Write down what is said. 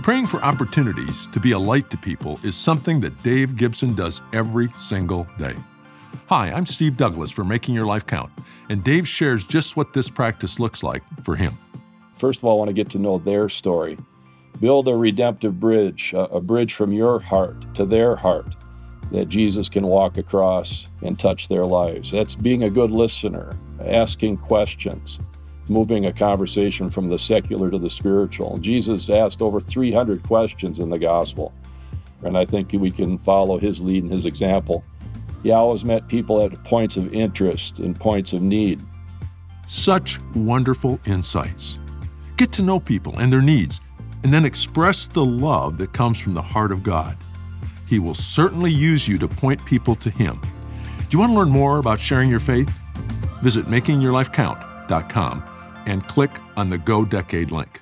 Praying for opportunities to be a light to people is something that Dave Gibson does every single day. Hi, I'm Steve Douglas for Making Your Life Count, and Dave shares just what this practice looks like for him. First of all, I want to get to know their story. Build a redemptive bridge, a bridge from your heart to their heart that Jesus can walk across and touch their lives. That's being a good listener, asking questions, moving a conversation from the secular to the spiritual. Jesus asked over 300 questions in the gospel, and I think we can follow his lead and his example. He always met people at points of interest and points of need. Such wonderful insights. Get to know people and their needs, and then express the love that comes from the heart of God. He will certainly use you to point people to Him. Do you want to learn more about sharing your faith? Visit makingyourlifecount.com and click on the Go Decade link.